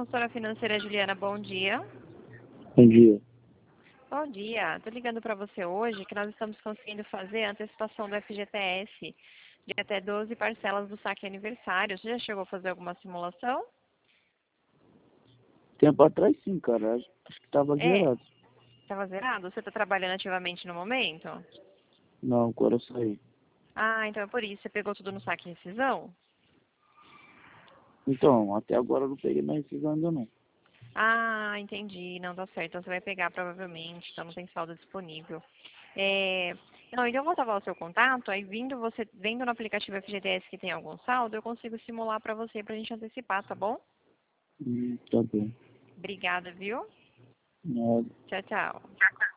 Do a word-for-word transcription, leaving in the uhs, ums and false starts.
Consultora financeira Juliana, bom dia. Bom dia. Bom dia. Estou ligando para você hoje que nós estamos conseguindo fazer a antecipação do F G T S de até doze parcelas do saque aniversário. Você já chegou a fazer alguma simulação? Tempo atrás sim, cara. Acho acho que tava É. zerado. Estava zerado? Você está trabalhando ativamente no momento? Não, agora eu saí. Ah, então é por isso. Você pegou tudo no saque e rescisão? Então, até agora eu não peguei mais rescisão ainda não. Ah, entendi. Não, tá certo. Então você vai pegar provavelmente, então não tem saldo disponível. É... Não, então eu vou salvar o seu contato, aí vindo você, vendo no aplicativo F G T S que tem algum saldo, eu consigo simular para você pra gente antecipar, tá bom? Hum, tá bom. Obrigada, viu? Nada. Tchau, tchau.